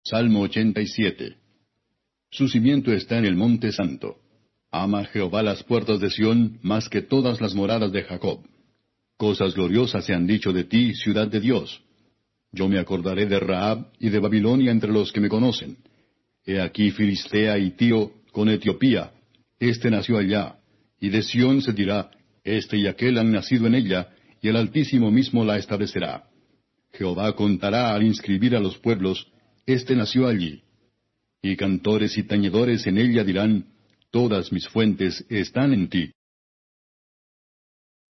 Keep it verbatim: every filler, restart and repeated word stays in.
Salmo ochenta y siete. Su cimiento está en el monte santo. Ama Jehová las puertas de Sión más que todas las moradas de Jacob. Cosas gloriosas se han dicho de ti, ciudad de Dios. Yo me acordaré de Rahab y de Babilonia entre los que me conocen. He aquí Filistea y Tío con Etiopía. Este nació allá. Y de Sión se dirá, este y aquel han nacido en ella, y el Altísimo mismo la establecerá. Jehová contará al inscribir a los pueblos, este nació allí. Y cantores y tañedores en ella dirán, todas mis fuentes están en ti.